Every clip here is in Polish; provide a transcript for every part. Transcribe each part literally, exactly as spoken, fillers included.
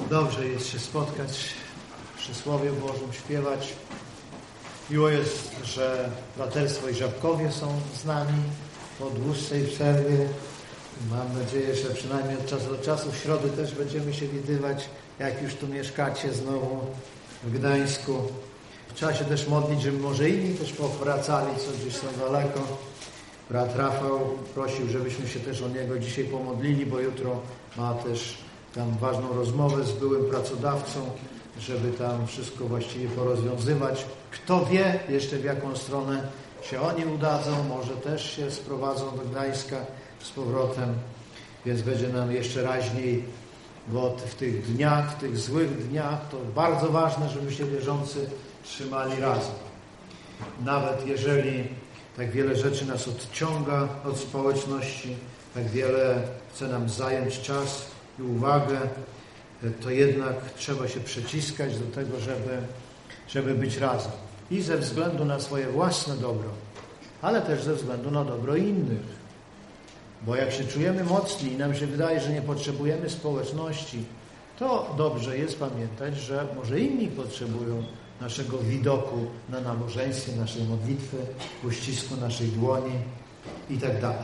Dobrze jest się spotkać, przy Słowie Bożym śpiewać. Miło jest, że braterstwo i Żabkowie są z nami po dłuższej przerwie. Mam nadzieję, że przynajmniej od czasu do czasu w środę też będziemy się widywać, jak już tu mieszkacie znowu w Gdańsku. Trzeba się też modlić, żeby może inni też powracali, co gdzieś są daleko. Brat Rafał prosił, żebyśmy się też o niego dzisiaj pomodlili, bo jutro ma też tam ważną rozmowę z byłym pracodawcą, żeby tam wszystko właściwie porozwiązywać. Kto wie jeszcze w jaką stronę się oni udadzą, może też się sprowadzą do Gdańska z powrotem, więc będzie nam jeszcze raźniej, bo w tych dniach, w tych złych dniach to bardzo ważne, żeby się wierzący trzymali razem. Nawet jeżeli tak wiele rzeczy nas odciąga od społeczności, tak wiele chce nam zająć czas i uwagę, to jednak trzeba się przyciskać do tego, żeby, żeby być razem. I ze względu na swoje własne dobro, ale też ze względu na dobro innych. Bo jak się czujemy mocni i nam się wydaje, że nie potrzebujemy społeczności, to dobrze jest pamiętać, że może inni potrzebują naszego widoku na nabożeństwie, naszej modlitwy, uścisku naszej dłoni i tak dalej.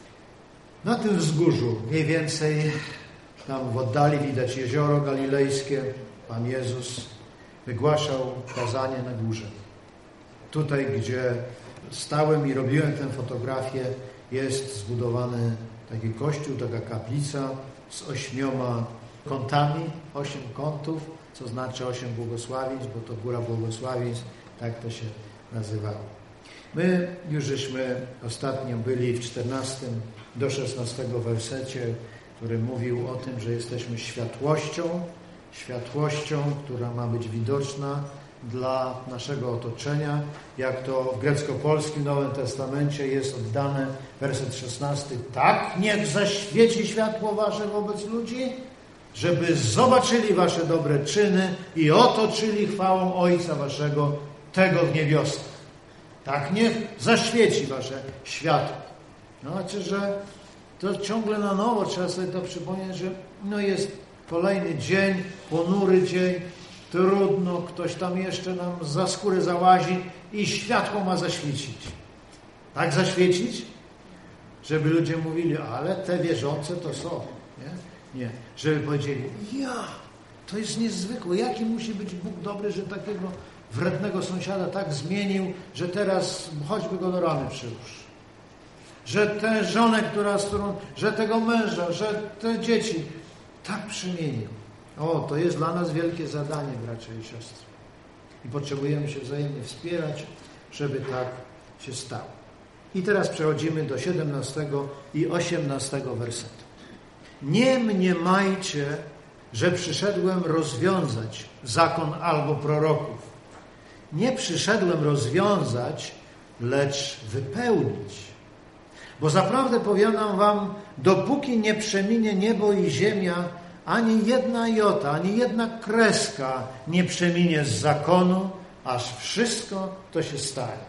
Na tym wzgórzu mniej więcej tam w oddali widać jezioro galilejskie. Pan Jezus wygłaszał kazanie na górze. Tutaj, gdzie stałem i robiłem tę fotografię, jest zbudowany taki kościół, taka kaplica z ośmioma kątami, osiem kątów, co znaczy osiem błogosławieństw, bo to góra błogosławieństw, tak to się nazywało. My już żeśmy ostatnio byli w czternastym do szesnastego wersecie, który mówił o tym, że jesteśmy światłością, światłością, która ma być widoczna dla naszego otoczenia. Jak to w grecko-polskim Nowym Testamencie jest oddane, werset szesnasty. Tak niech zaświeci światło wasze wobec ludzi, żeby zobaczyli wasze dobre czyny i otoczyli chwałą Ojca waszego, tego w niebiosach. Tak niech zaświeci wasze światło. No, znaczy, że to ciągle na nowo trzeba sobie to przypomnieć, że no jest kolejny dzień, ponury dzień, trudno, ktoś tam jeszcze nam za skórę załazi i światło ma zaświecić. Tak zaświecić? Żeby ludzie mówili, ale te wierzące to są. Nie? Nie. Żeby powiedzieli, ja, to jest niezwykłe. Jaki musi być Bóg dobry, że takiego wrednego sąsiada tak zmienił, że teraz choćby go do rany przyłóż. Że tę żonę, która, z którą, że tego męża, że te dzieci tak przemienił. O, to jest dla nas wielkie zadanie, bracia i siostry. I potrzebujemy się wzajemnie wspierać, żeby tak się stało. I teraz przechodzimy do siedemnastego i osiemnastego wersetu. Nie mniemajcie, że przyszedłem rozwiązać zakon albo proroków. Nie przyszedłem rozwiązać, lecz wypełnić. Bo zaprawdę powiadam wam, dopóki nie przeminie niebo i ziemia, ani jedna jota, ani jedna kreska nie przeminie z zakonu, aż wszystko to się stanie.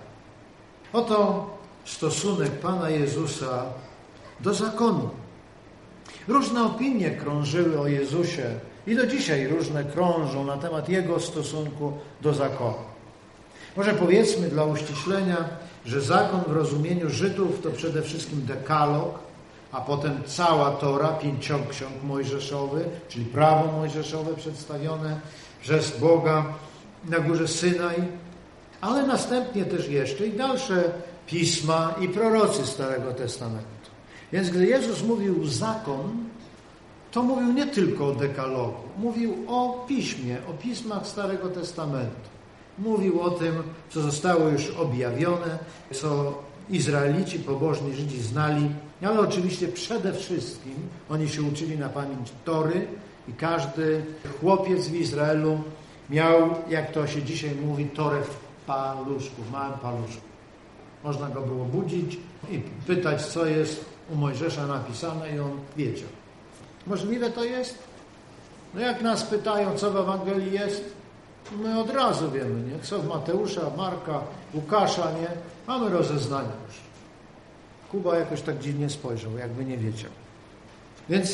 Oto stosunek Pana Jezusa do zakonu. Różne opinie krążyły o Jezusie i do dzisiaj różne krążą na temat Jego stosunku do zakonu. Może powiedzmy dla uściślenia, że zakon w rozumieniu Żydów to przede wszystkim dekalog, a potem cała Tora, pięcioksiąg mojżeszowy, czyli prawo mojżeszowe przedstawione przez Boga na górze Synaj, ale następnie też jeszcze i dalsze pisma i prorocy Starego Testamentu. Więc gdy Jezus mówił zakon, to mówił nie tylko o dekalogu, mówił o piśmie, o pismach Starego Testamentu. Mówił o tym, co zostało już objawione, co Izraelici, pobożni Żydzi znali, ale oczywiście przede wszystkim oni się uczyli na pamięć Tory i każdy chłopiec w Izraelu miał, jak to się dzisiaj mówi, Torę w paluszku, w małym paluszku. Można go było budzić i pytać, co jest u Mojżesza napisane i on wiedział. Możliwe to jest? No jak nas pytają, co w Ewangelii jest, my od razu wiemy, nie? Co w Mateusza, Marka, Łukasza, nie? Mamy rozeznania już. Kuba jakoś tak dziwnie spojrzał, jakby nie wiedział. Więc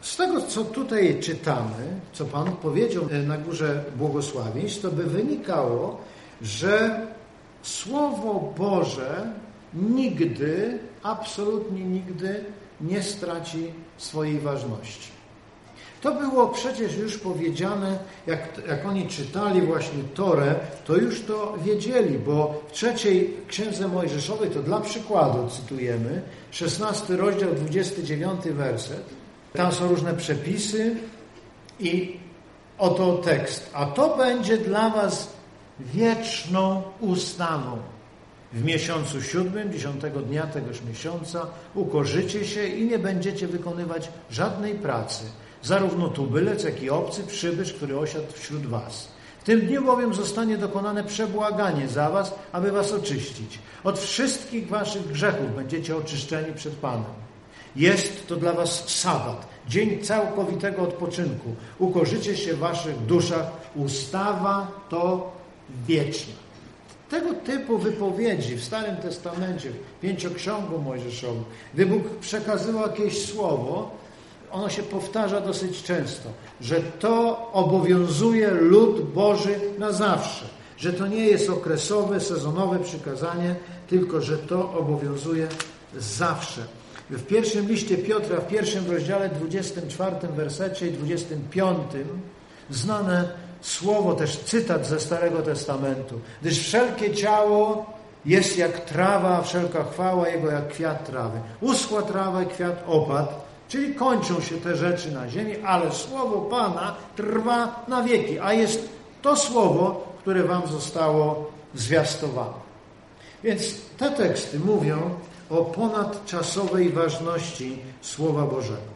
Z tego, co tutaj czytamy, co Pan powiedział na Górze Błogosławieństw, to by wynikało, że Słowo Boże nigdy, absolutnie nigdy nie straci swojej ważności. To było przecież już powiedziane, jak, jak oni czytali właśnie Torę, to już to wiedzieli, bo w trzeciej Księdze Mojżeszowej, to dla przykładu cytujemy, szesnasty rozdział, dwudziesty dziewiąty werset, tam są różne przepisy i oto tekst. A to będzie dla was wieczną ustawą. W miesiącu siódmym, dziesiątego dnia tegoż miesiąca ukorzycie się i nie będziecie wykonywać żadnej pracy, zarówno tubylec, jak i obcy przybysz, który osiadł wśród was. W tym dniu bowiem zostanie dokonane przebłaganie za was, aby was oczyścić. Od wszystkich waszych grzechów będziecie oczyszczeni przed Panem. Jest to dla was sabat, dzień całkowitego odpoczynku. Ukorzycie się w waszych duszach. Ustawa to wieczna. Tego typu wypowiedzi w Starym Testamencie, w Pięcioksięgu Mojżeszowym, gdy Bóg przekazywał jakieś słowo, ono się powtarza dosyć często, że to obowiązuje lud Boży na zawsze, że to nie jest okresowe, sezonowe przykazanie, tylko że to obowiązuje zawsze. W pierwszym liście Piotra, w pierwszym rozdziale, dwudziestym czwartym wersecie i dwudziestym piątym znane słowo, też cytat ze Starego Testamentu. Gdyż wszelkie ciało jest jak trawa, a wszelka chwała jego jak kwiat trawy. Uschła trawa i kwiat opadł, czyli kończą się te rzeczy na ziemi, ale słowo Pana trwa na wieki, a jest to słowo, które wam zostało zwiastowane. Więc te teksty mówią o ponadczasowej ważności Słowa Bożego.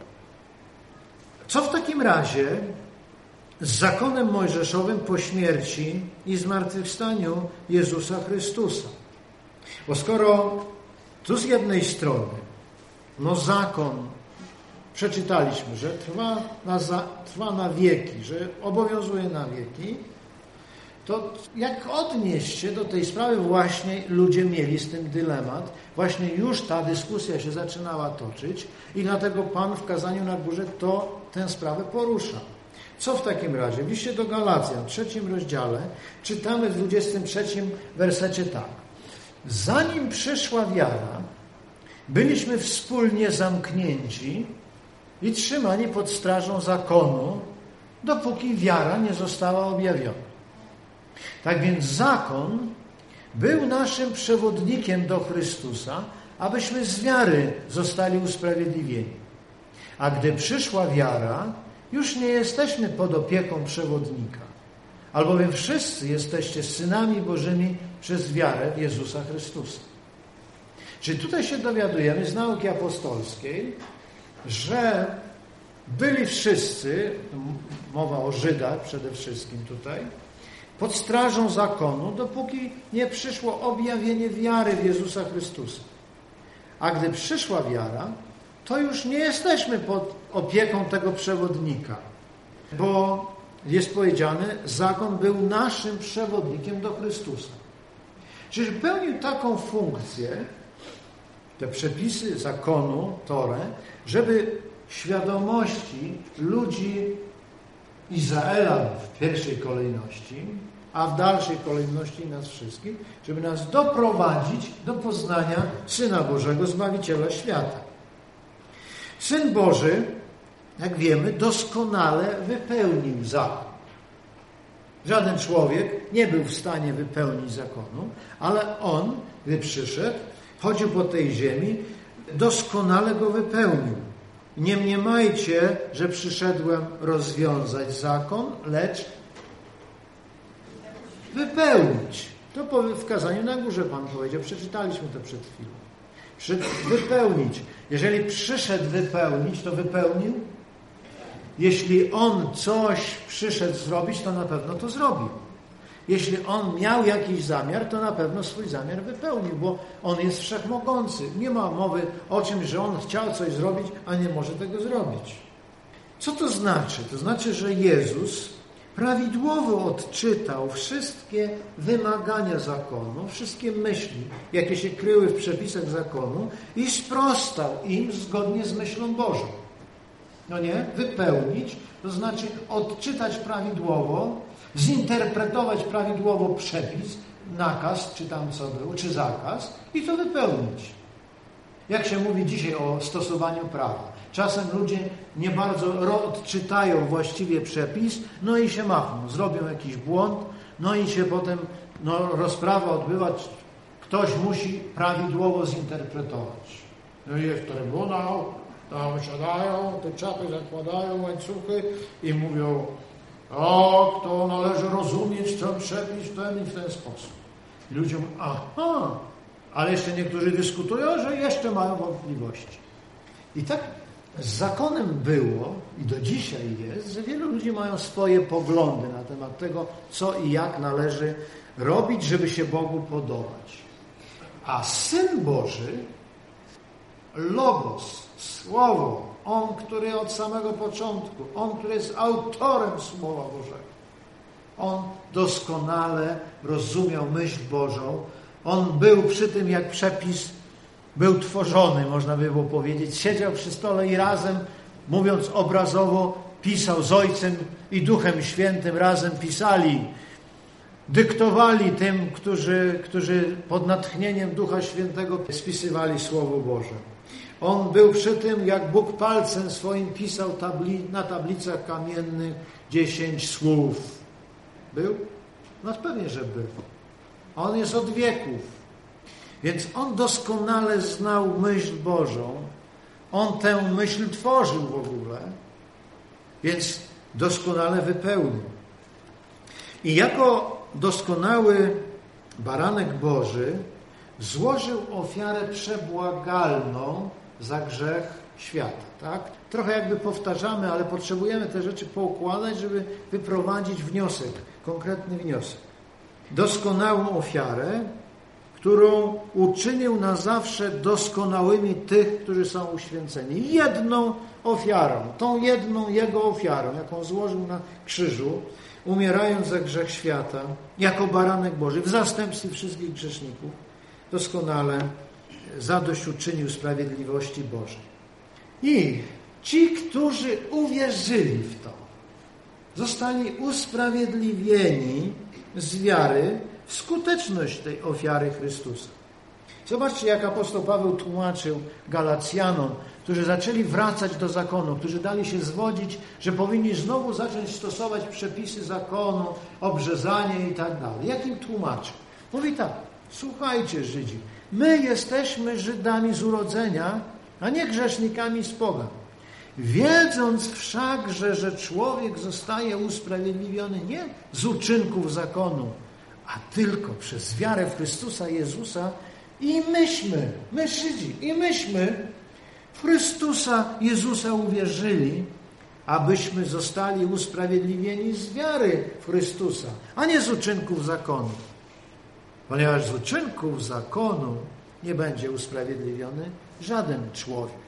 Co w takim razie z zakonem mojżeszowym po śmierci i zmartwychwstaniu Jezusa Chrystusa? Bo skoro tu z jednej strony no zakon, przeczytaliśmy, że trwa na, za, trwa na wieki, że obowiązuje na wieki, to jak odnieść się do tej sprawy? Właśnie ludzie mieli z tym dylemat. Właśnie już ta dyskusja się zaczynała toczyć i dlatego Pan w kazaniu na górze to, tę sprawę porusza. Co w takim razie? W liście do Galacjan, w trzecim rozdziale, czytamy w dwudziestym trzecim wersecie tak. Zanim przyszła wiara, byliśmy wspólnie zamknięci i trzymani pod strażą zakonu, dopóki wiara nie została objawiona. Tak więc zakon był naszym przewodnikiem do Chrystusa, abyśmy z wiary zostali usprawiedliwieni. A gdy przyszła wiara, już nie jesteśmy pod opieką przewodnika, albowiem wszyscy jesteście synami Bożymi przez wiarę w Jezusa Chrystusa. Czyli tutaj się dowiadujemy z nauki apostolskiej, że byli wszyscy, mowa o Żydach przede wszystkim tutaj, pod strażą zakonu, dopóki nie przyszło objawienie wiary w Jezusa Chrystusa. A gdy przyszła wiara, to już nie jesteśmy pod opieką tego przewodnika, bo jest powiedziane, zakon był naszym przewodnikiem do Chrystusa. Czyli pełnił taką funkcję, te przepisy zakonu, Torę, żeby świadomości ludzi Izraela w pierwszej kolejności, a w dalszej kolejności nas wszystkich, żeby nas doprowadzić do poznania Syna Bożego, Zbawiciela świata. Syn Boży, jak wiemy, doskonale wypełnił zakon. Żaden człowiek nie był w stanie wypełnić zakonu, ale On, gdy przyszedł, chodził po tej ziemi, doskonale go wypełnił. Nie mniemajcie, że przyszedłem rozwiązać zakon, lecz wypełnić. To w kazaniu na górze Pan powiedział, przeczytaliśmy to przed chwilą. Przy, wypełnić. Jeżeli przyszedł wypełnić, to wypełnił. Jeśli On coś przyszedł zrobić, to na pewno to zrobił. Jeśli On miał jakiś zamiar, to na pewno swój zamiar wypełnił, bo On jest wszechmogący. Nie ma mowy o czymś, że On chciał coś zrobić, a nie może tego zrobić. Co to znaczy? To znaczy, że Jezus prawidłowo odczytał wszystkie wymagania zakonu, wszystkie myśli, jakie się kryły w przepisach zakonu i sprostał im zgodnie z myślą Bożą. No nie? Wypełnić, to znaczy odczytać prawidłowo, zinterpretować prawidłowo przepis, nakaz, czy tam co było, czy zakaz i to wypełnić. Jak się mówi dzisiaj o stosowaniu prawa. Czasem ludzie nie bardzo odczytają właściwie przepis, no i się machną, zrobią jakiś błąd, no i się potem no, rozprawa odbywa, ktoś musi prawidłowo zinterpretować. No i jest trybunał, tam siadają, te czapy zakładają, łańcuchy i mówią, o, to należy rozumieć ten przepis w ten i w ten sposób. I ludzie mówią, aha, ale jeszcze niektórzy dyskutują, że jeszcze mają wątpliwości. I tak z zakonem było i do dzisiaj jest, że wielu ludzi mają swoje poglądy na temat tego, co i jak należy robić, żeby się Bogu podobać. A Syn Boży, Logos, Słowo, On, który od samego początku, On, który jest autorem Słowa Bożego, On doskonale rozumiał myśl Bożą. On był przy tym, jak przepis był tworzony, można by było powiedzieć. Siedział przy stole i razem, mówiąc obrazowo, pisał z Ojcem i Duchem Świętym, razem pisali, dyktowali tym, którzy, którzy pod natchnieniem Ducha Świętego spisywali Słowo Boże. On był przy tym, jak Bóg palcem swoim pisał tabli, na tablicach kamiennych dziesięć słów. Był? No pewnie, że był. On jest od wieków. Więc On doskonale znał myśl Bożą. On tę myśl tworzył w ogóle. Więc doskonale wypełnił. I jako doskonały baranek Boży złożył ofiarę przebłagalną za grzech świata. Tak? Trochę jakby powtarzamy, ale potrzebujemy te rzeczy poukładać, żeby wyprowadzić wniosek, konkretny wniosek. Doskonałą ofiarę, którą uczynił na zawsze doskonałymi tych, którzy są uświęceni. Jedną ofiarą, tą jedną Jego ofiarą, jaką złożył na krzyżu, umierając za grzech świata, jako baranek Boży, w zastępstwie wszystkich grzeszników, doskonale zadośćuczynił sprawiedliwości Bożej. I ci, którzy uwierzyli w to, zostali usprawiedliwieni z wiary w skuteczność tej ofiary Chrystusa. Zobaczcie, jak apostoł Paweł tłumaczył Galacjanom, którzy zaczęli wracać do zakonu, którzy dali się zwodzić, że powinni znowu zacząć stosować przepisy zakonu, obrzezanie i tak dalej. Jak im tłumaczył? Mówi tak, słuchajcie Żydzi, my jesteśmy Żydami z urodzenia, a nie grzesznikami z pogan. Wiedząc wszakże, że człowiek zostaje usprawiedliwiony nie z uczynków zakonu, a tylko przez wiarę w Chrystusa Jezusa i myśmy, my Żydzi, i myśmy w Chrystusa Jezusa uwierzyli, abyśmy zostali usprawiedliwieni z wiary w Chrystusa, a nie z uczynków zakonu. Ponieważ z uczynków zakonu nie będzie usprawiedliwiony żaden człowiek.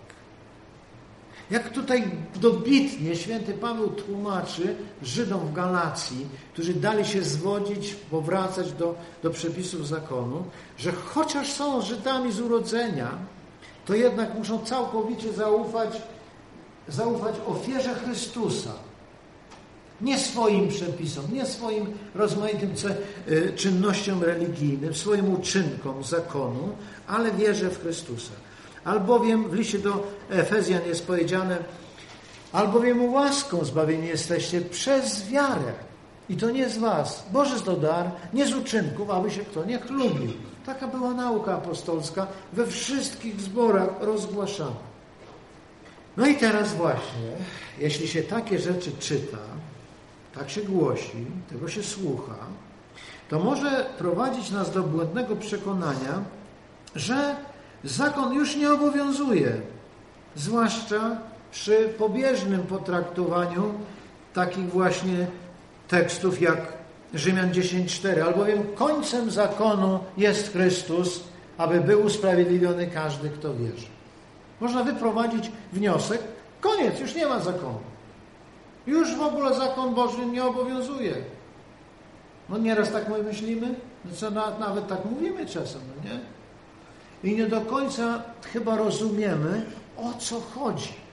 Jak tutaj dobitnie święty Paweł tłumaczy Żydom w Galacji, którzy dali się zwodzić, powracać do, do przepisów zakonu, że chociaż są Żydami z urodzenia, to jednak muszą całkowicie zaufać, zaufać ofierze Chrystusa. Nie swoim przepisom, nie swoim rozmaitym czynnościom religijnym, swoim uczynkom zakonu, ale wierze w Chrystusa. Albowiem w liście do Efezjan jest powiedziane, albowiem łaską zbawieni jesteście przez wiarę. I to nie z was. Boży to dar, nie z uczynków, aby się kto nie chlubił. Taka była nauka apostolska we wszystkich zborach rozgłaszana. No i teraz właśnie, jeśli się takie rzeczy czyta, tak się głosi, tego się słucha, to może prowadzić nas do błędnego przekonania, że zakon już nie obowiązuje, zwłaszcza przy pobieżnym potraktowaniu takich właśnie tekstów jak Rzymian dziesięć cztery, albowiem końcem zakonu jest Chrystus, aby był usprawiedliwiony każdy, kto wierzy. Można wyprowadzić wniosek, koniec, już nie ma zakonu. Już w ogóle zakon Boży nie obowiązuje. No nieraz tak my myślimy, no co nawet tak mówimy czasem, no nie? I nie do końca chyba rozumiemy, o co chodzi.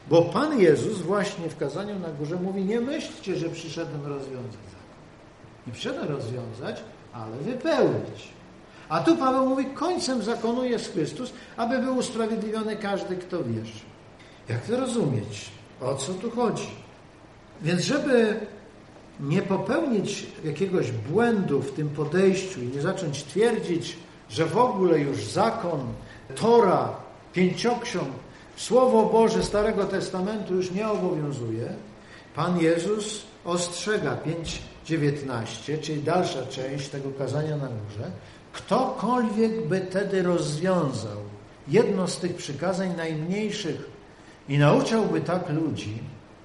Bo Pan Jezus właśnie w kazaniu na górze mówi, nie myślcie, że przyszedłem rozwiązać zakon. Nie przyszedłem rozwiązać, ale wypełnić. A tu Paweł mówi, końcem zakonu jest Chrystus, aby był usprawiedliwiony każdy, kto wierzy. Jak to rozumieć? O co tu chodzi? Więc żeby nie popełnić jakiegoś błędu w tym podejściu i nie zacząć twierdzić, że w ogóle już zakon, Tora, pięcioksiąg, Słowo Boże Starego Testamentu już nie obowiązuje, Pan Jezus ostrzega pięć dziewiętnaście, czyli dalsza część tego kazania na górze, ktokolwiek by tedy rozwiązał jedno z tych przykazań najmniejszych i nauczałby tak ludzi,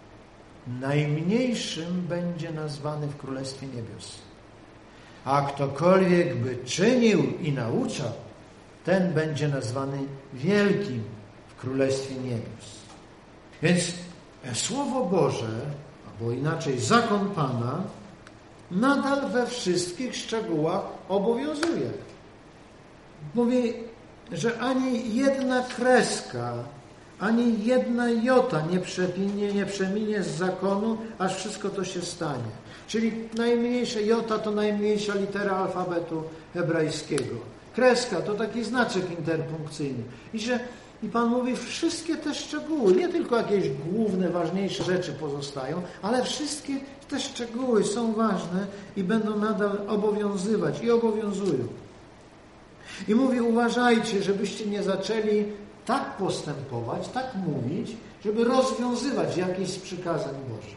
najmniejszym będzie nazwany w Królestwie Niebios. A ktokolwiek by czynił i nauczał, ten będzie nazwany wielkim w Królestwie Niebios. Więc Słowo Boże, albo inaczej zakon Pana, nadal we wszystkich szczegółach obowiązuje. Mówi, że ani jedna kreska, ani jedna jota nie przeminie, nie przeminie z zakonu, aż wszystko to się stanie. Czyli najmniejsza jota to najmniejsza litera alfabetu hebrajskiego. Kreska to taki znaczek interpunkcyjny. I że i Pan mówi, wszystkie te szczegóły, nie tylko jakieś główne, ważniejsze rzeczy pozostają, ale wszystkie te szczegóły są ważne i będą nadal obowiązywać i obowiązują. I mówi, uważajcie, żebyście nie zaczęli tak postępować, tak mówić, żeby rozwiązywać jakieś z przykazań Bożych.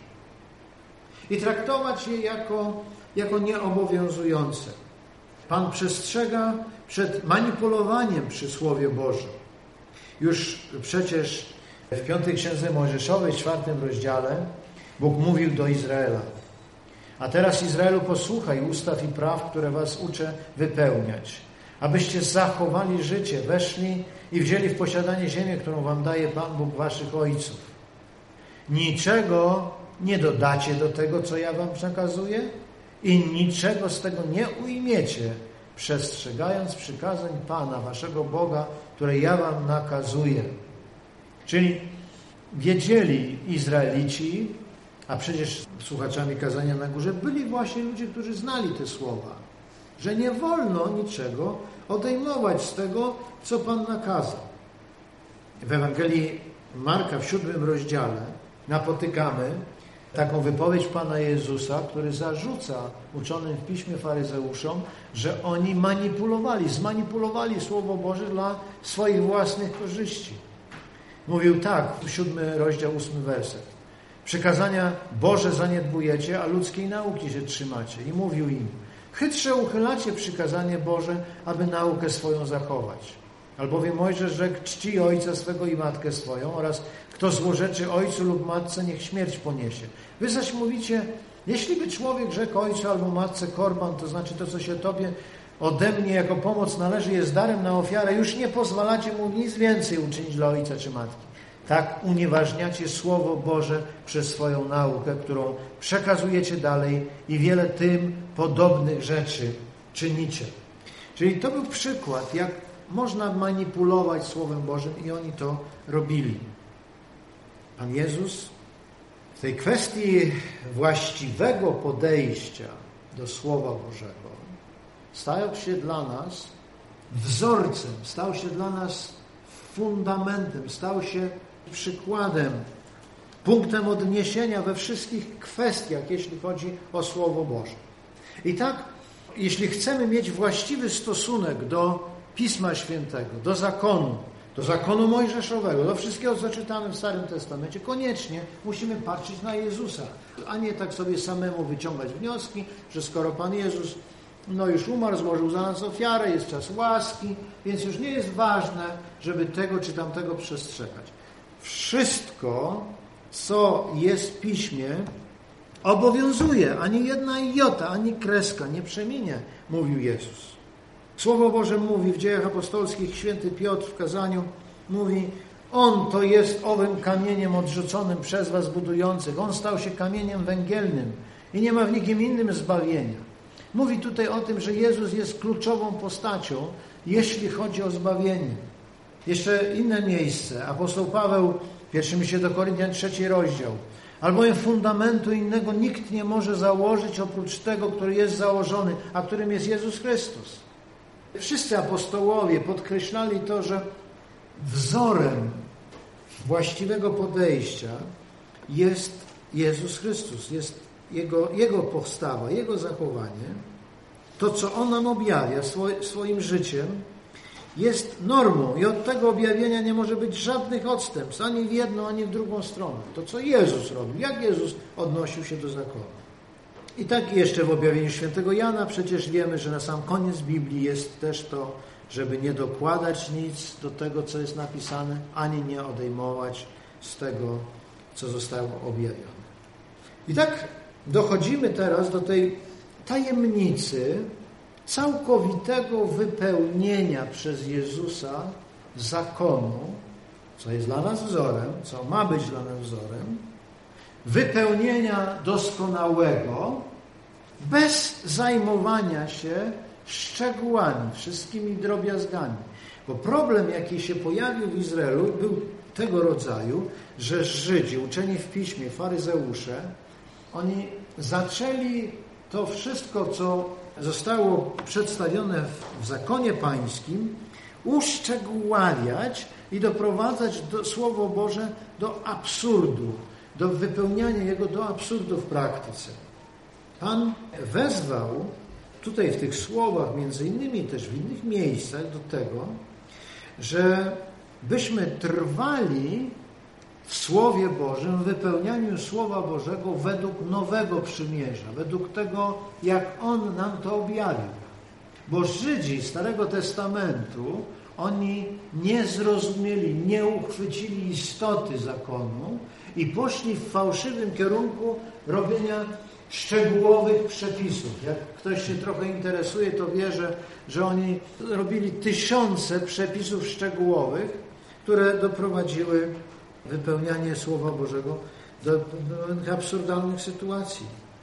I traktować je jako, jako nieobowiązujące. Pan przestrzega przed manipulowaniem przy Słowie Bożym. Już przecież w piątej Księdze Mojżeszowej, w czwartym rozdziale, Bóg mówił do Izraela. A teraz, Izraelu, posłuchaj ustaw i praw, które was uczę wypełniać, abyście zachowali życie, weszli i wzięli w posiadanie ziemię, którą wam daje Pan Bóg waszych ojców. Niczego nie dodacie do tego, co ja wam przekazuję i niczego z tego nie ujmiecie, przestrzegając przykazań Pana, waszego Boga, które ja wam nakazuję. Czyli wiedzieli Izraelici, a przecież słuchaczami kazania na górze byli właśnie ludzie, którzy znali te słowa, że nie wolno niczego odejmować z tego, co Pan nakazał. W Ewangelii Marka w siódmym rozdziale napotykamy taką wypowiedź Pana Jezusa, który zarzuca uczonym w Piśmie faryzeuszom, że oni manipulowali, zmanipulowali Słowo Boże dla swoich własnych korzyści. Mówił tak, siódmy rozdział, ósmy werset. Przykazania Boże zaniedbujecie, a ludzkiej nauki się trzymacie. I mówił im, chytrze uchylacie przykazanie Boże, aby naukę swoją zachować. Albowiem Mojżesz rzekł, czci ojca swego i matkę swoją oraz kto złorzeczy ojcu lub matce, niech śmierć poniesie. Wy zaś mówicie, jeśli by człowiek rzekł ojcu albo matce korban, to znaczy to, co się tobie ode mnie jako pomoc należy, jest darem na ofiarę, już nie pozwalacie mu nic więcej uczynić dla ojca czy matki. Tak unieważniacie Słowo Boże przez swoją naukę, którą przekazujecie dalej i wiele tym podobnych rzeczy czynicie. Czyli to był przykład, jak można manipulować Słowem Bożym i oni to robili. Pan Jezus w tej kwestii właściwego podejścia do Słowa Bożego stał się dla nas wzorcem, stał się dla nas fundamentem, stał się przykładem, punktem odniesienia we wszystkich kwestiach, jeśli chodzi o Słowo Boże. I tak, jeśli chcemy mieć właściwy stosunek do Pisma Świętego, do zakonu, do zakonu mojżeszowego, do wszystkiego, co czytamy w Starym Testamencie, koniecznie musimy patrzeć na Jezusa, a nie tak sobie samemu wyciągać wnioski, że skoro Pan Jezus no już umarł, złożył za nas ofiarę, jest czas łaski, więc już nie jest ważne, żeby tego czy tamtego przestrzegać. Wszystko, co jest w Piśmie, obowiązuje. Ani jedna jota, ani kreska nie przeminie, mówił Jezus. Słowo Boże mówi w Dziejach Apostolskich, święty Piotr w kazaniu mówi, On to jest owym kamieniem odrzuconym przez was budujących. On stał się kamieniem węgielnym i nie ma w nikim innym zbawienia. Mówi tutaj o tym, że Jezus jest kluczową postacią, jeśli chodzi o zbawienie. Jeszcze inne miejsce. Apostoł Paweł Pierwszym liście do Koryntian, trzeci rozdział. Albowiem fundamentu innego nikt nie może założyć oprócz tego, który jest założony, a którym jest Jezus Chrystus. Wszyscy apostołowie podkreślali to, że wzorem właściwego podejścia jest Jezus Chrystus, jest Jego, Jego postawa, Jego zachowanie. To, co On nam objawia swoim życiem, jest normą i od tego objawienia nie może być żadnych odstępstw, ani w jedną, ani w drugą stronę. To, co Jezus robił, jak Jezus odnosił się do zakonu. I tak jeszcze w objawieniu świętego Jana przecież wiemy, że na sam koniec Biblii jest też to, żeby nie dokładać nic do tego, co jest napisane, ani nie odejmować z tego, co zostało objawione. I tak dochodzimy teraz do tej tajemnicy całkowitego wypełnienia przez Jezusa zakonu, co jest dla nas wzorem, co ma być dla nas wzorem, wypełnienia doskonałego, bez zajmowania się szczegółami, wszystkimi drobiazgami. Bo problem, jaki się pojawił w Izraelu, był tego rodzaju, że Żydzi, uczeni w piśmie, faryzeusze, oni zaczęli to wszystko, co zostało przedstawione w zakonie pańskim, uszczegóławiać i doprowadzać do, Słowo Boże do absurdu, do wypełniania jego do absurdu w praktyce. Pan wezwał tutaj w tych słowach, między innymi też w innych miejscach, do tego, że byśmy trwali w Słowie Bożym, w wypełnianiu Słowa Bożego według nowego przymierza, według tego, jak On nam to objawił. Bo Żydzi Starego Testamentu, oni nie zrozumieli, nie uchwycili istoty zakonu i poszli w fałszywym kierunku robienia szczegółowych przepisów. Jak ktoś się trochę interesuje, to wie, że, że oni robili tysiące przepisów szczegółowych, które doprowadziły wypełnianie Słowa Bożego do, do absurdalnych sytuacji.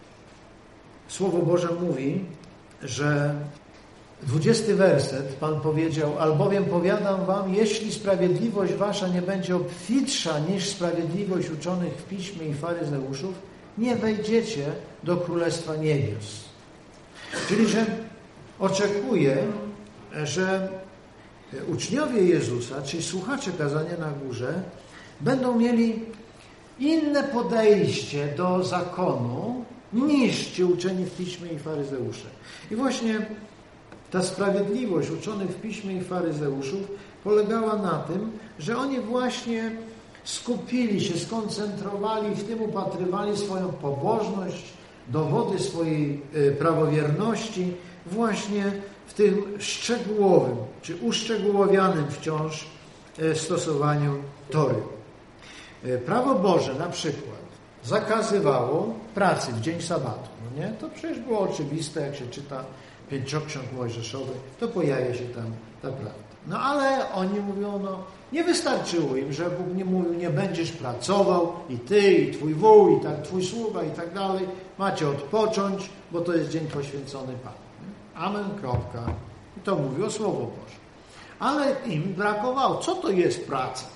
Słowo Boże mówi, że dwudziesty werset, Pan powiedział: albowiem powiadam wam, jeśli sprawiedliwość wasza nie będzie obfitsza niż sprawiedliwość uczonych w piśmie i faryzeuszów, nie wejdziecie do Królestwa Niebios. Czyli, że oczekuje, że uczniowie Jezusa, czyli słuchacze kazania na górze, będą mieli inne podejście do zakonu niż ci uczeni w piśmie i faryzeusze. I właśnie ta sprawiedliwość uczonych w piśmie i faryzeuszów polegała na tym, że oni właśnie skupili się, skoncentrowali, w tym upatrywali swoją pobożność, dowody swojej prawowierności właśnie w tym szczegółowym, czy uszczegółowianym wciąż stosowaniu Tory. Prawo Boże na przykład zakazywało pracy w dzień sabatu. No nie? To przecież było oczywiste, jak się czyta Pięcioksiąg Mojżeszowy, to pojawia się tam ta prawda. No ale oni mówią, no nie wystarczyło im, że Bóg nie mówił, nie będziesz pracował i ty, i twój wół, i tak twój sługa, i tak dalej. Macie odpocząć, bo to jest dzień poświęcony Panu. Amen, kropka. I to mówiło Słowo Boże. Ale im brakowało. Co to jest praca?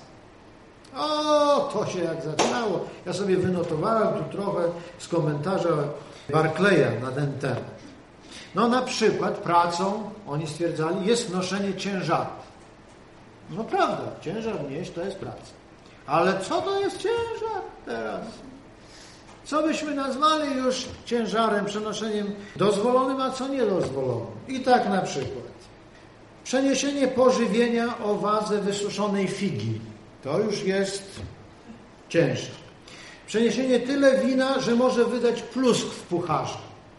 O, to się jak zaczynało. Ja sobie wynotowałem tu trochę z komentarza Barclaya na ten temat. No na przykład pracą, oni stwierdzali, jest noszenie ciężaru. No prawda, ciężar nieść to jest praca. Ale co to jest ciężar teraz? Co byśmy nazwali już ciężarem, przenoszeniem dozwolonym, a co niedozwolonym? I tak na przykład. Przeniesienie pożywienia o wadze wysuszonej figi. To już jest ciężar. Przeniesienie tyle wina, że może wydać plusk w pucharze.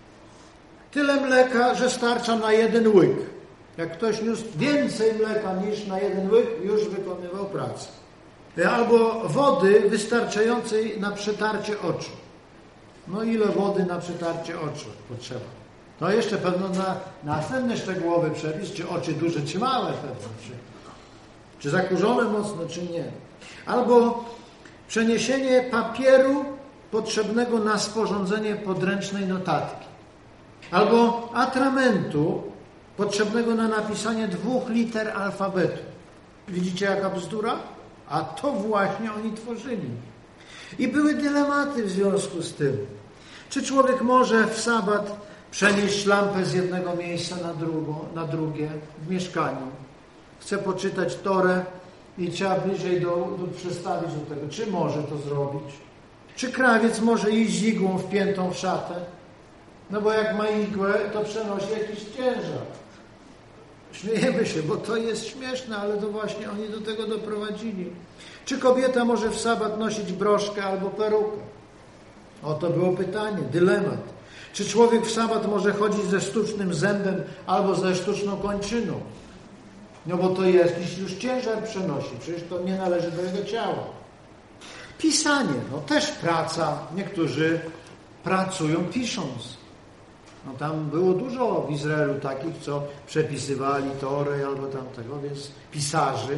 Tyle mleka, że starcza na jeden łyk. Jak ktoś niósł więcej mleka niż na jeden łyk, już wykonywał pracę. Albo wody wystarczającej na przetarcie oczu. No ile wody na przetarcie oczu potrzeba? No jeszcze pewno na następny szczegółowy przepis, czy oczy duże, czy małe pewno, czy, czy zakurzone mocno, czy nie. Albo przeniesienie papieru potrzebnego na sporządzenie podręcznej notatki. Albo atramentu potrzebnego na napisanie dwóch liter alfabetu. Widzicie jaka bzdura? A to właśnie oni tworzyli. I były dylematy w związku z tym. Czy człowiek może w sabat przenieść lampę z jednego miejsca na, drugo, na drugie w mieszkaniu? Chce poczytać Torę i trzeba bliżej do, do, przestawić do tego. Czy może to zrobić? Czy krawiec może iść z igłą wpiętą w szatę? No bo jak ma igłę, to przenosi jakiś ciężar. Śmiejemy się, bo to jest śmieszne, ale to właśnie oni do tego doprowadzili. Czy kobieta może w sabat nosić broszkę albo perukę? Oto było pytanie, dylemat. Czy człowiek w sabat może chodzić ze sztucznym zębem albo ze sztuczną kończyną? No bo to jakiś już ciężar przenosi, przecież to nie należy do jego ciała. Pisanie, no też praca. Niektórzy pracują pisząc. No tam było dużo w Izraelu takich, co przepisywali Torę albo tamtego, więc pisarzy.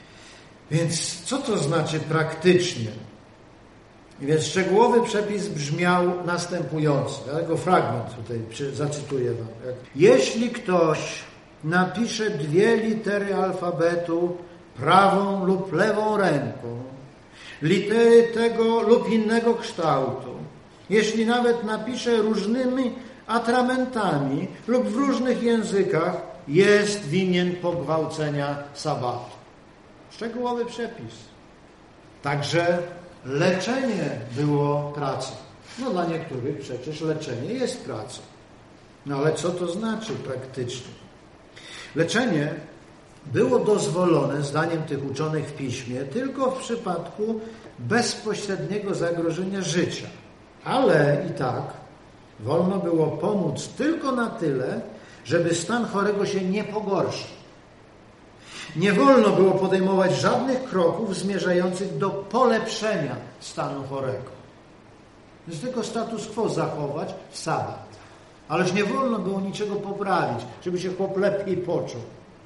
Więc co to znaczy praktycznie? Więc szczegółowy przepis brzmiał następująco. Ja tego fragment tutaj zacytuję wam. Jeśli ktoś napisze dwie litery alfabetu prawą lub lewą ręką, litery tego lub innego kształtu, jeśli nawet napisze różnymi atramentami lub w różnych językach, jest winien pogwałcenia sabatu. Szczegółowy przepis. Także leczenie było pracą. No dla niektórych przecież leczenie jest pracą. No ale co to znaczy praktycznie? Leczenie było dozwolone, zdaniem tych uczonych w Piśmie, tylko w przypadku bezpośredniego zagrożenia życia. Ale i tak wolno było pomóc tylko na tyle, żeby stan chorego się nie pogorszył. Nie wolno było podejmować żadnych kroków zmierzających do polepszenia stanu chorego. Więc tylko status quo zachować w sabat. Ależ nie wolno było niczego poprawić, żeby się chłop lepiej poczuł.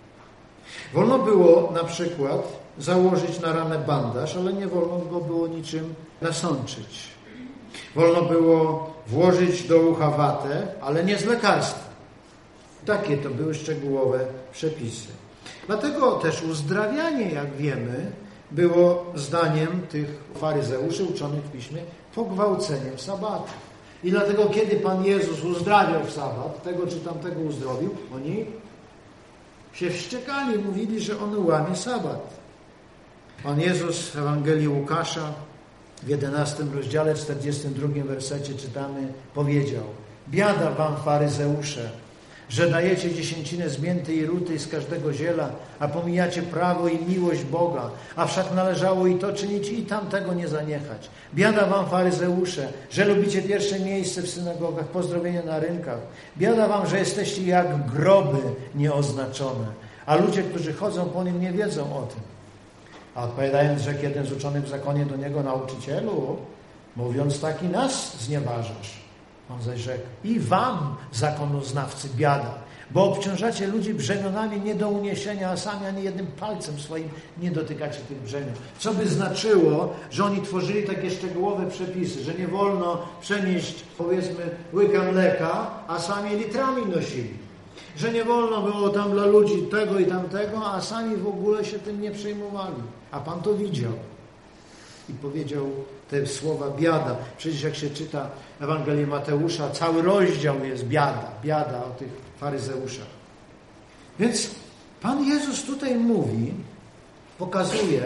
Wolno było na przykład założyć na ranę bandaż, ale nie wolno go było niczym nasączyć. Wolno było włożyć do ucha watę, ale nie z lekarstwa. Takie to były szczegółowe przepisy. Dlatego też uzdrawianie, jak wiemy, było zdaniem tych faryzeuszy uczonych w Piśmie pogwałceniem sabatu. I dlatego, kiedy Pan Jezus uzdrawiał w sabat, tego czy tamtego uzdrowił, oni się wściekali, mówili, że on łamie sabat. Pan Jezus w Ewangelii Łukasza w jedenastym rozdziale, czterdziestym drugim wersecie czytamy, powiedział: biada wam, faryzeusze, że dajecie dziesięcinę z mięty i ruty z każdego ziela, a pomijacie prawo i miłość Boga, a wszak należało i to czynić, i tamtego nie zaniechać. Biada wam, faryzeusze, że lubicie pierwsze miejsce w synagogach, pozdrowienia na rynkach. Biada wam, że jesteście jak groby nieoznaczone, a ludzie, którzy chodzą po nim, nie wiedzą o tym. A odpowiadając, rzekł jeden z uczonych w zakonie do niego: nauczycielu, mówiąc tak i nas znieważasz. On zaś rzekł: i wam, zakonoznawcy, biada, bo obciążacie ludzi brzemionami nie do uniesienia, a sami ani jednym palcem swoim nie dotykacie tych brzemion. Co by znaczyło, że oni tworzyli takie szczegółowe przepisy, że nie wolno przenieść, powiedzmy, łyka mleka, a sami litrami nosili. Że nie wolno było tam dla ludzi tego i tamtego, a sami w ogóle się tym nie przejmowali. A Pan to widział. I powiedział te słowa: biada. Przecież jak się czyta Ewangelię Mateusza, cały rozdział jest biada, biada o tych faryzeuszach. Więc Pan Jezus tutaj mówi, pokazuje,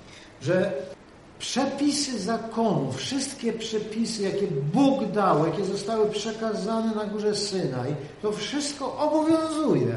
że przepisy zakonu, wszystkie przepisy, jakie Bóg dał, jakie zostały przekazane na górze Synaj, to wszystko obowiązuje,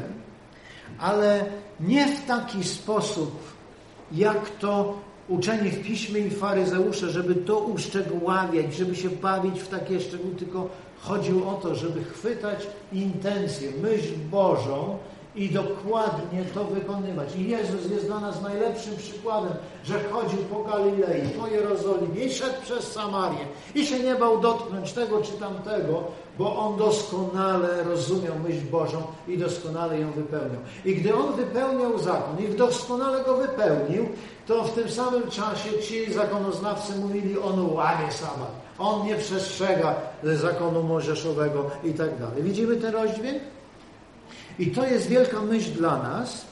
ale nie w taki sposób, jak to uczeni w Piśmie i faryzeusze, żeby to uszczegóławiać, żeby się bawić w takie szczegóły, tylko chodziło o to, żeby chwytać intencję, myśl Bożą i dokładnie to wykonywać. I Jezus jest dla nas najlepszym przykładem, że chodził po Galilei, po Jerozolimie i szedł przez Samarię i się nie bał dotknąć tego czy tamtego, bo On doskonale rozumiał myśl Bożą i doskonale ją wypełniał. I gdy On wypełniał zakon i doskonale go wypełnił, to w tym samym czasie ci zakonoznawcy mówili: on łamie sabat, on nie przestrzega zakonu mojżeszowego i tak dalej. Widzimy ten rozdźwięk? I to jest wielka myśl dla nas,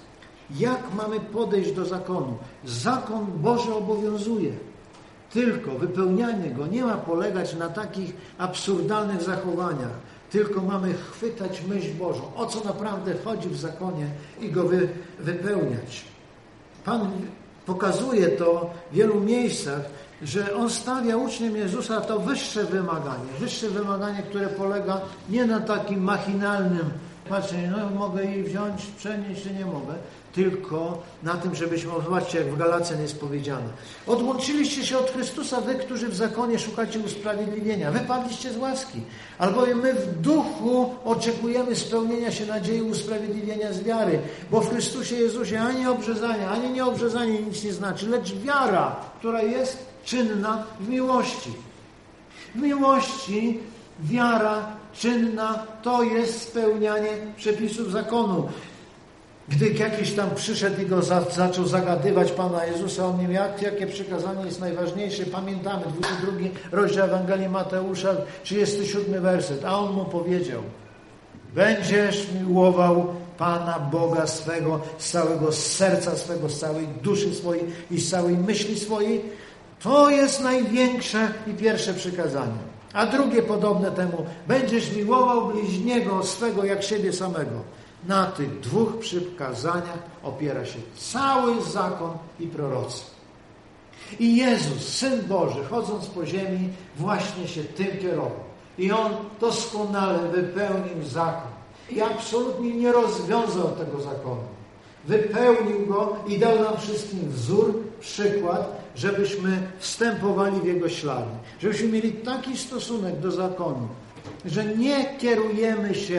Jak mamy podejść do zakonu? Zakon Boży obowiązuje. Tylko wypełnianie go nie ma polegać na takich absurdalnych zachowaniach. Tylko mamy chwytać myśl Bożą. O co naprawdę chodzi w zakonie i go wy, wypełniać. Pan pokazuje to w wielu miejscach, że On stawia uczniom Jezusa to wyższe wymaganie. Wyższe wymaganie, które polega nie na takim machinalnym patrzeniu, no mogę jej wziąć, przenieść, czy nie mogę, tylko na tym, żebyśmy, zobaczcie, jak w Galacjan jest powiedziane. Odłączyliście się od Chrystusa, wy, którzy w zakonie szukacie usprawiedliwienia. Wypadliście z łaski. Albowiem my w duchu oczekujemy spełnienia się nadziei usprawiedliwienia z wiary. Bo w Chrystusie Jezusie ani obrzezanie, ani nieobrzezanie nic nie znaczy, lecz wiara, która jest czynna w miłości. W miłości wiara czynna to jest spełnianie przepisów zakonu. Gdy jakiś tam przyszedł i go za, zaczął zagadywać Pana Jezusa, on nie jak, jakie przykazanie jest najważniejsze. Pamiętamy, dwudziesty drugi rozdział Ewangelii Mateusza, trzydziesty siódmy werset. A on mu powiedział: będziesz miłował Pana Boga swego z całego serca swego, z całej duszy swojej i z całej myśli swojej. To jest największe i pierwsze przykazanie. A drugie podobne temu: będziesz miłował bliźniego swego jak siebie samego. Na tych dwóch przykazaniach opiera się cały zakon i prorocy. I Jezus, Syn Boży, chodząc po ziemi, właśnie się tym kierował. I On doskonale wypełnił zakon. I absolutnie nie rozwiązał tego zakonu. Wypełnił go i dał nam wszystkim wzór, przykład, żebyśmy wstępowali w Jego ślady. Żebyśmy mieli taki stosunek do zakonu, że nie kierujemy się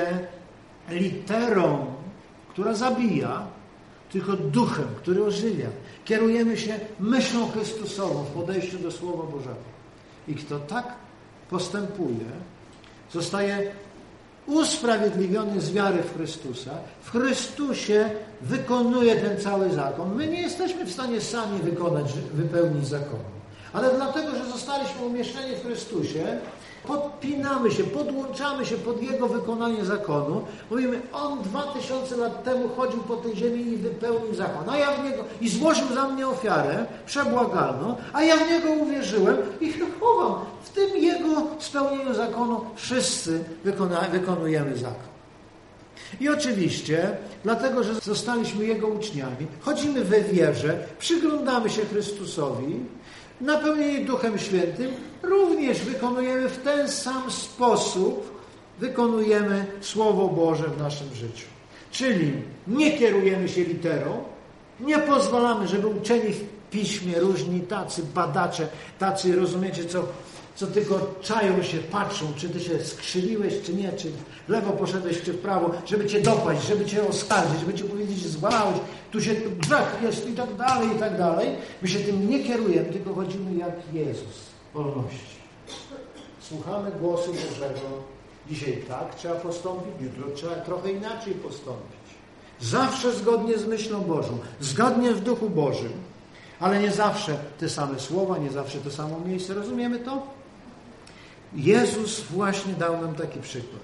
literą, która zabija, tylko duchem, który ożywia. Kierujemy się myślą Chrystusową w podejściu do Słowa Bożego. I kto tak postępuje, zostaje usprawiedliwiony z wiary w Chrystusa. W Chrystusie wykonuje ten cały zakon. My nie jesteśmy w stanie sami wykonać, wypełnić zakonu. Ale dlatego, że zostaliśmy umieszczeni w Chrystusie, podpinamy się, podłączamy się pod Jego wykonanie zakonu. Mówimy, On dwa tysiące lat temu chodził po tej ziemi i wypełnił zakon. A ja w Niego, i złożył za mnie ofiarę przebłagalną, a ja w Niego uwierzyłem i chowam. W tym Jego spełnieniu zakonu wszyscy wykona, wykonujemy zakon. I oczywiście, dlatego, że zostaliśmy Jego uczniami, chodzimy we wierze, przyglądamy się Chrystusowi, napełnieni Duchem Świętym, również wykonujemy w ten sam sposób, wykonujemy Słowo Boże w naszym życiu. Czyli nie kierujemy się literą, nie pozwalamy, żeby uczeni w Piśmie, różni tacy badacze, tacy, rozumiecie, co, co tylko czają się, patrzą, czy ty się skrzywiłeś, czy nie, czy w lewo poszedłeś, czy w prawo, żeby cię dopaść, żeby cię oskarżyć, żeby ci powiedzieć, że złamałeś, tu się grzech jest i tak dalej, i tak dalej. My się tym nie kierujemy, tylko chodzimy jak Jezus w wolności. Słuchamy głosu Bożego. Dzisiaj tak trzeba postąpić, jutro trzeba trochę inaczej postąpić. Zawsze zgodnie z myślą Bożą, zgodnie w Duchu Bożym, ale nie zawsze te same słowa, nie zawsze to samo miejsce. Rozumiemy to? Jezus właśnie dał nam taki przykład.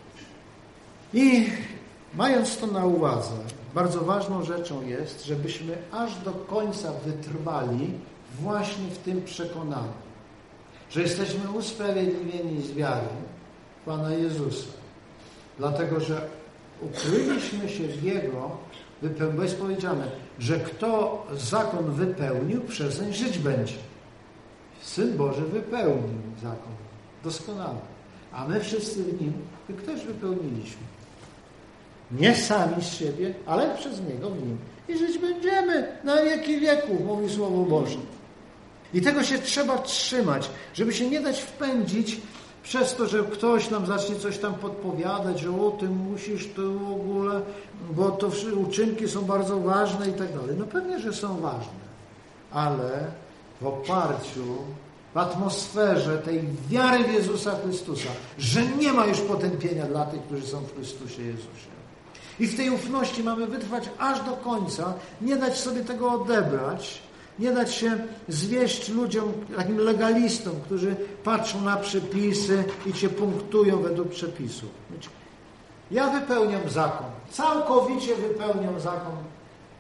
I mając to na uwadze, bardzo ważną rzeczą jest, żebyśmy aż do końca wytrwali właśnie w tym przekonaniu, że jesteśmy usprawiedliwieni z wiary Pana Jezusa. Dlatego, że ukryliśmy się w Jego, bo jest powiedziane, że kto zakon wypełnił, przezeń żyć będzie. Syn Boży wypełnił zakon doskonale. A my wszyscy w Nim też wypełniliśmy. Nie sami z siebie, ale przez Niego w Nim. I żyć będziemy na wieki wieków, mówi Słowo Boże. I tego się trzeba trzymać, żeby się nie dać wpędzić przez to, że ktoś nam zacznie coś tam podpowiadać, że o, ty musisz to w ogóle, bo to uczynki są bardzo ważne i tak dalej. No pewnie, że są ważne, ale w oparciu, w atmosferze tej wiary w Jezusa Chrystusa, że nie ma już potępienia dla tych, którzy są w Chrystusie Jezusie. I w tej ufności mamy wytrwać aż do końca, nie dać sobie tego odebrać, nie dać się zwieść ludziom, takim legalistom, którzy patrzą na przepisy i cię punktują według przepisów. Ja wypełniam zakon. Całkowicie wypełniam zakon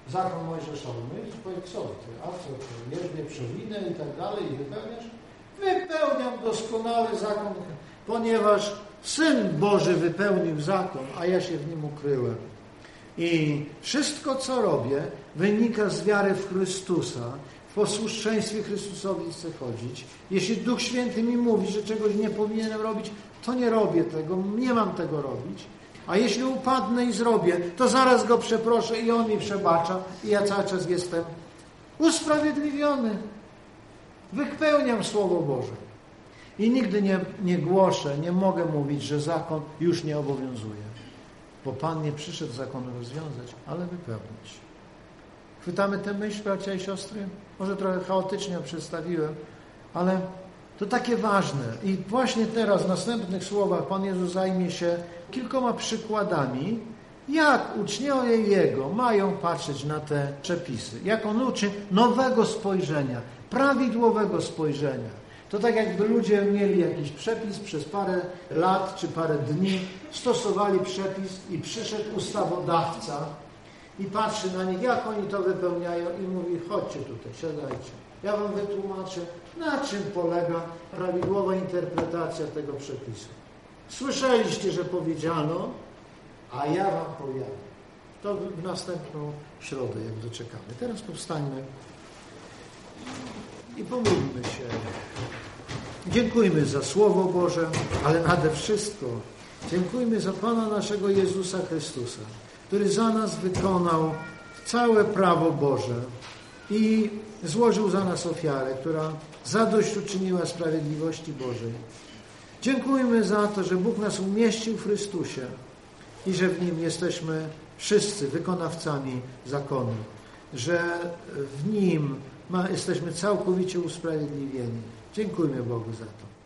zakon mojżeszowy. No i powiedz, co ty, a co ty, jesz wieprzowinę i tak dalej i wypełniasz? Wypełniam doskonale zakon, ponieważ Syn Boży wypełnił zakon, a ja się w nim ukryłem. I wszystko, co robię, wynika z wiary w Chrystusa. W posłuszeństwie Chrystusowi chcę chodzić. Jeśli Duch Święty mi mówi, że czegoś nie powinienem robić, to nie robię tego, nie mam tego robić. A jeśli upadnę i zrobię, to zaraz Go przeproszę i On mi przebacza i ja cały czas jestem usprawiedliwiony. Wypełniam Słowo Boże. I nigdy nie, nie głoszę, nie mogę mówić, że zakon już nie obowiązuje. Bo Pan nie przyszedł zakonu rozwiązać, ale wypełnić. Chwytamy tę myśl, bracia i siostry? Może trochę chaotycznie ją przedstawiłem, ale to takie ważne. I właśnie teraz, w następnych słowach, Pan Jezus zajmie się kilkoma przykładami, jak uczniowie Jego mają patrzeć na te przepisy. Jak On uczy nowego spojrzenia, prawidłowego spojrzenia. To tak jakby ludzie mieli jakiś przepis przez parę lat czy parę dni, stosowali przepis i przyszedł ustawodawca i patrzy na nich, jak oni to wypełniają i mówi, chodźcie tutaj, siadajcie. Ja wam wytłumaczę, na czym polega prawidłowa interpretacja tego przepisu. Słyszeliście, że powiedziano, a ja wam pojawię. To w następną środę, jak doczekamy. Teraz powstańmy i pomódlmy się. Dziękujmy za Słowo Boże, ale nade wszystko dziękujmy za Pana naszego Jezusa Chrystusa, który za nas wykonał całe prawo Boże i złożył za nas ofiarę, która zadośćuczyniła sprawiedliwości Bożej. Dziękujmy za to, że Bóg nas umieścił w Chrystusie i że w Nim jesteśmy wszyscy wykonawcami zakonu, że w Nim ma, jesteśmy całkowicie usprawiedliwieni. Dziękujmy Bogu za to.